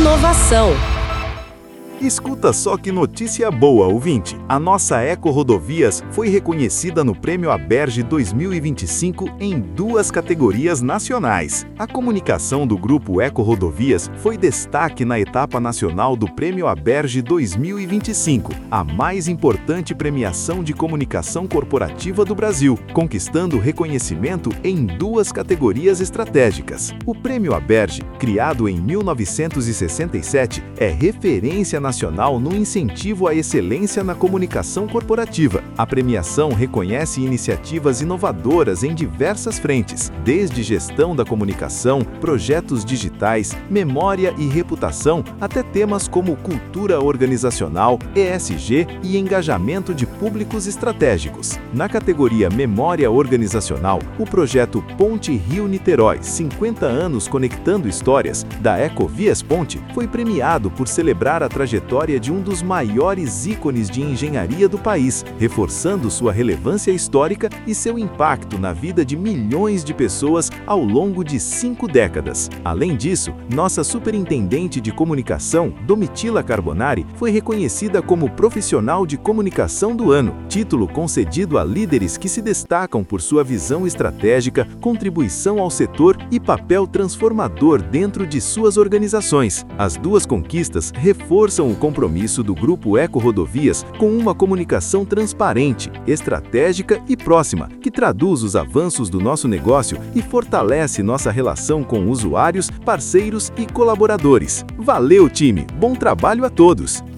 inovação. Escuta só que notícia boa, ouvinte! A nossa Eco Rodovias foi reconhecida no Prêmio Aberge 2025 em 2 categorias nacionais. A comunicação do Grupo Eco Rodovias foi destaque na etapa nacional do Prêmio Aberge 2025, a mais importante premiação de comunicação corporativa do Brasil, conquistando reconhecimento em 2 categorias estratégicas. O Prêmio Aberge, criado em 1967, é referência nacional no incentivo à excelência na comunicação corporativa. A premiação reconhece iniciativas inovadoras em diversas frentes, desde gestão da comunicação, projetos digitais, memória e reputação, até temas como cultura organizacional, ESG e engajamento de públicos estratégicos. Na categoria Memória Organizacional, o projeto Ponte Rio-Niterói, 50 anos conectando histórias, da Ecovias Ponte, foi premiado por celebrar a trajetória de um dos maiores ícones de engenharia do país, reforçando sua relevância histórica e seu impacto na vida de milhões de pessoas ao longo de 5 décadas. Além disso, nossa superintendente de comunicação, Domitila Carbonari, foi reconhecida como Profissional de Comunicação do Ano, título concedido a líderes que se destacam por sua visão estratégica, contribuição ao setor e papel transformador dentro de suas organizações. As 2 conquistas reforçam o compromisso do Grupo Eco Rodovias com uma comunicação transparente, estratégica e próxima, que traduz os avanços do nosso negócio e fortalece nossa relação com usuários, parceiros e colaboradores. Valeu, time! Bom trabalho a todos!